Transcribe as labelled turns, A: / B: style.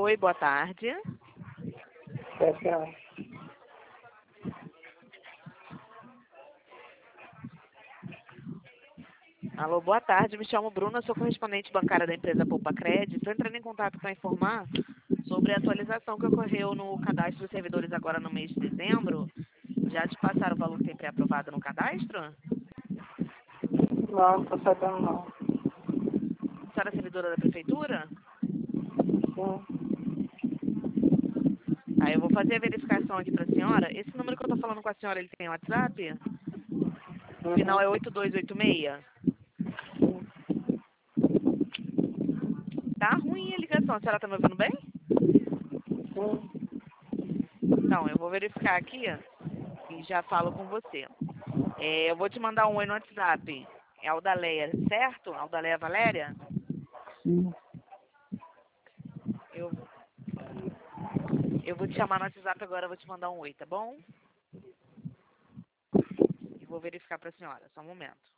A: Oi, boa tarde. Alô, boa tarde. Me chamo Bruna, sou correspondente bancária da empresa Poupa Crédito. Estou entrando em contato para informar sobre a atualização que ocorreu no cadastro dos servidores agora no mês de dezembro. Já te passaram o valor que tem pré-aprovado no cadastro?
B: Não, não tô sabendo não.
A: A senhora é servidora da prefeitura?
B: Sim.
A: Aí eu vou fazer a verificação aqui para a senhora. Esse número que eu estou falando com a senhora, ele tem WhatsApp? O final é 8286. Tá ruim a ligação. A senhora tá me ouvindo bem?
B: Sim.
A: Então, eu vou verificar aqui e já falo com você. Eu vou te mandar um oi no WhatsApp. É Aldaleia, certo? Aldaleia Valéria?
B: Sim.
A: Eu vou te chamar no WhatsApp agora, vou te mandar um oi, tá bom? E vou verificar para a senhora, só um momento.